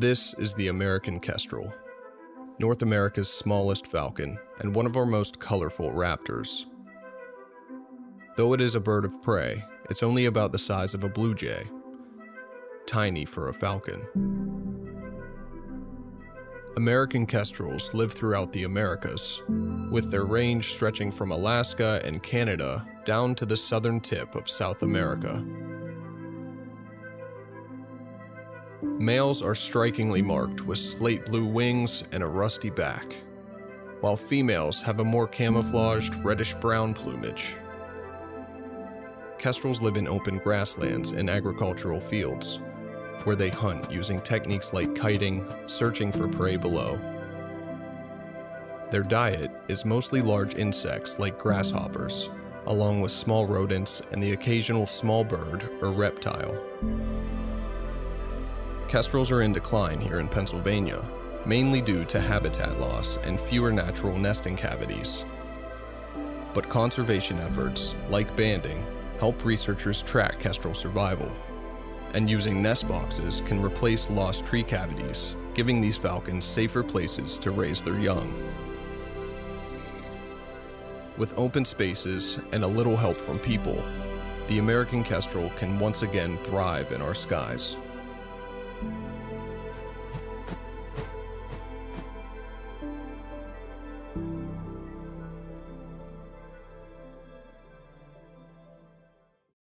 This is the American kestrel, North America's smallest falcon and one of our most colorful raptors. Though it is a bird of prey, it's only about the size of a blue jay, tiny for a falcon. American kestrels live throughout the Americas, with their range stretching from Alaska and Canada down to the southern tip of South America. Males are strikingly marked with slate blue wings and a rusty back, while females have a more camouflaged reddish-brown plumage. Kestrels live in open grasslands and agricultural fields, where they hunt using techniques like kiting, searching for prey below. Their diet is mostly large insects like grasshoppers, along with small rodents and the occasional small bird or reptile. Kestrels are in decline here in Pennsylvania, mainly due to habitat loss and fewer natural nesting cavities. But conservation efforts, like banding, help researchers track kestrel survival. And using nest boxes can replace lost tree cavities, giving these falcons safer places to raise their young. With open spaces and a little help from people, the American kestrel can once again thrive in our skies.